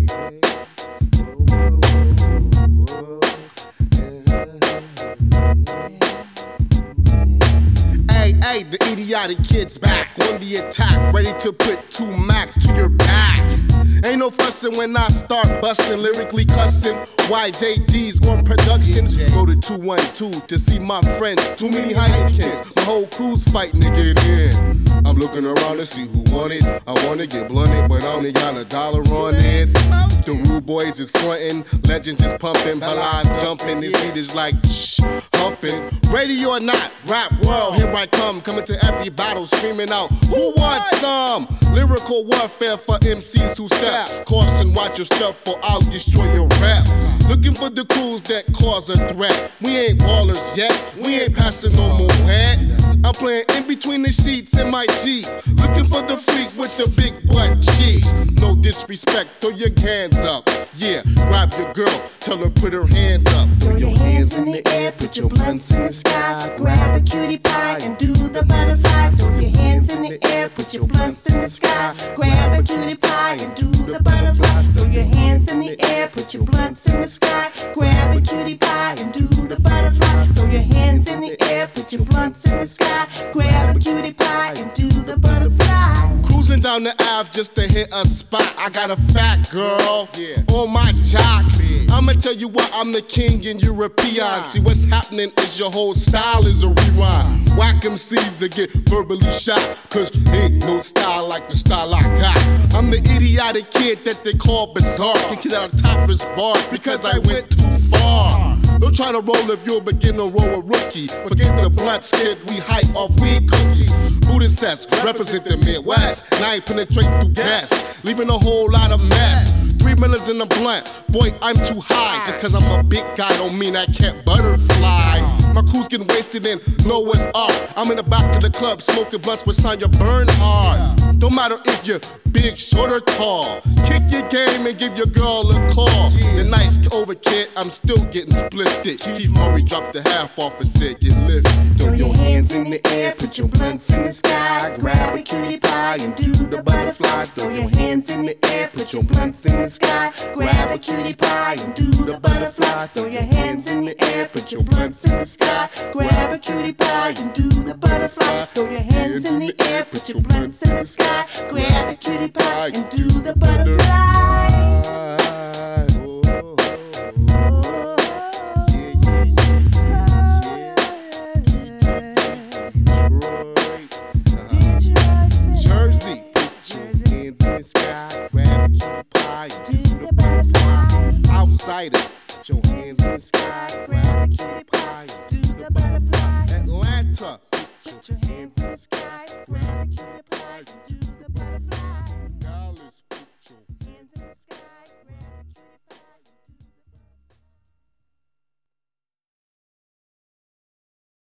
Hey, the idiotic kid's back on the attack, ready to put 2 max to your back. Ain't no fussin' when I start bustin', lyrically cussin'. YJD's on production. Go to 212 to see my friends. Too many Heineken's, my whole crew's fighting to get in. I'm looking around to see who want it. I wanna get blunted, but I only got $1 on it. The Rude Boys is frontin', Legends is pumping, Balaz jumping. This beat is like shh, humping. Ready or not, rap world, here I come. Coming to every battle, screaming out, who wants some? Lyrical warfare for MCs who step. Caution, watch your step or I'll destroy your rap. Looking for the crews that cause a threat. We ain't ballers yet, we ain't passing no more head. I'm playing in between the sheets in my Jeep. Looking for the freak with the big butt cheeks. No disrespect, throw your hands up. Yeah, grab your girl, tell her put her hands up. Throw your hands in the air, put your blunts in the sky. Grab a cutie pie and do the butterfly. Throw your hands in the air, put your blunts in the sky. Grab a cutie pie and do the butterfly. Throw your hands in the air, put your blunts in the sky. Grab a cutie pie and do the butterfly. Throw your hands in the air, put your blunts in the sky. Grab a cutie pie and do the butterfly. Cruising down the Ave just to hit a spot. I got a fat girl on my jock. I'ma tell you what, I'm the king in European. See what's happening is your whole style is a rewind. Whack MCs that get verbally shot, cause ain't no style like the style I got. I'm the idiotic kid that they call bizarre. Can get out of topless bar because I went too far. Don't try to roll if you're a beginner or a rookie. Forget the blunt skid, we hype off weed cookies. Buddha sets, represent the Midwest. Now I penetrate through gas, leaving a whole lot of mess. 3 minutes in the blunt, boy, I'm too high. Just cause I'm a big guy don't mean I can't butterfly. My crew's getting wasted and know what's up. I'm in the back of the club, smoking blunts with Sonya Bernhard. Don't matter if you're big, short, or tall. Kick your game and give your girl a call. The night's over, kid, I'm still getting splifted. Keith Murray dropped the half off and said, get lifted. Throw your hands in the air, put your blunts in the sky. Grab a cutie pie and do the butterfly. Throw your hands in the air, put your blunts in the sky. Grab a cutie pie and do the butterfly. Throw your hands in the air, put your blunts in the sky. Grab a cutie pie and do the butterfly. Throw your hands in the air, put your blunts in the sky. Grab a cutie pie and do the butterfly. Jersey, put your hands in the sky. Grab a cutie pie and Do the butterfly. outsider, put your hands in the sky. Grab a cutie pie and Do the butterfly. Atlanta, Put your hands in the sky. Grab a cutie pie and do